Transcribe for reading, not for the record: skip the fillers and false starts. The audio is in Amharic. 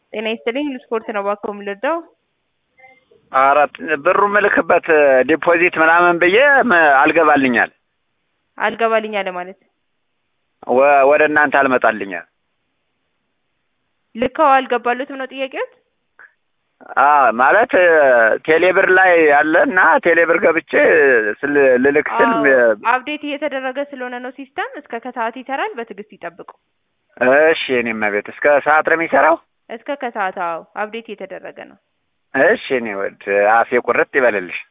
ጤና ይስጥልኝ ለስፖርት ነው እባክዎ የምልወደው። አራት ብሩ ምልክበት ዲፖዚት ምናምን ብዬ አልገባልኛል። አልገባልኝ አለ ማለት ወደ እናንተ አልመጣልኛል። ልከው አልገባሉትም ነው ጥያቄዎት? ማለት ቴሌብር ላይ ያለና ቴሌብር ገብቼ ልልክ ስል አፕዴት እየተደረገ ስለሆነ ነው ሲስተም እስከ ከሰዓት ይሰራል። በትዕግስት ይጠብቁ። እሺ እኔም ቤት እስከ ሰዓት ነው የሚሰራው? እስከ ከሰዓት አፕዴት እየተደረገ ነው። እሺ እኔ ወድ አፌ ቁርጥ ይበልልሽ።